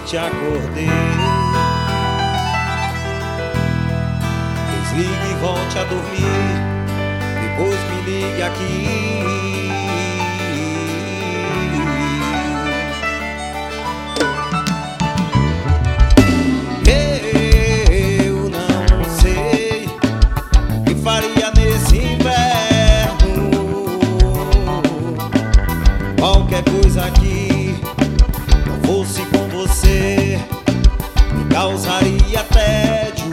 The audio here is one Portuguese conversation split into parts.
te acordei. Desligue e volte a dormir, depois me ligue aqui. Eu não sei o que faria nesse inverno. Qualquer coisa que não fosse com você me causaria tédio.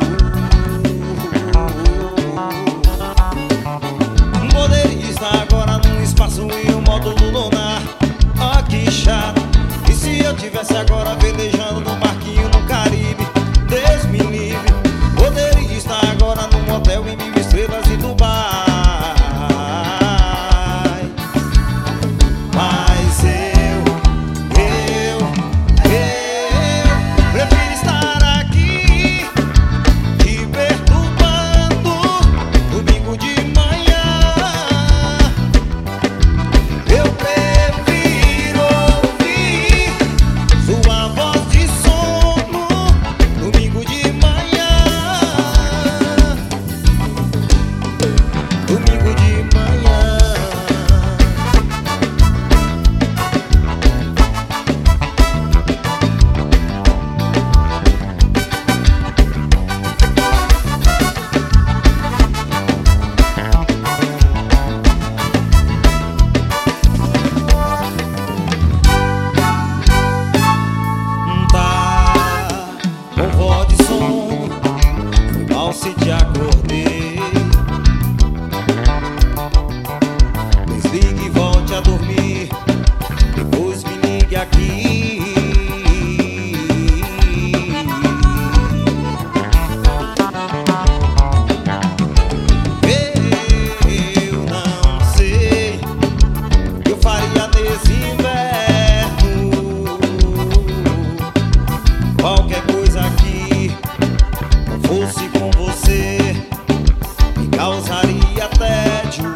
Poderia estar agora num espaço em um módulo lunar. Ah, que chato. E se eu tivesse agora velejando num barquinho no Caribe? Deus me livre. Poderia estar agora num hotel em 1000 estrelas em Dubai. Mas eu prefiro estar aqui te perturbando domingo de manhã. Eu prefiro ouvir sua voz de sono domingo de manhã. Domingo de manhã. Com voz de sono, foi mal se te acordei. Desligue e volte a dormir, depois me ligue aqui. Eu não sei o que eu faria nesse inverno. Qualquer coisa que não fosse com você me causaria tédio.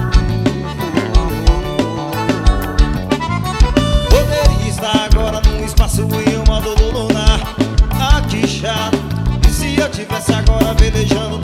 Poderia estar agora num espaço em um módulo lunar. Ah, que chato. E se eu tivesse agora velejando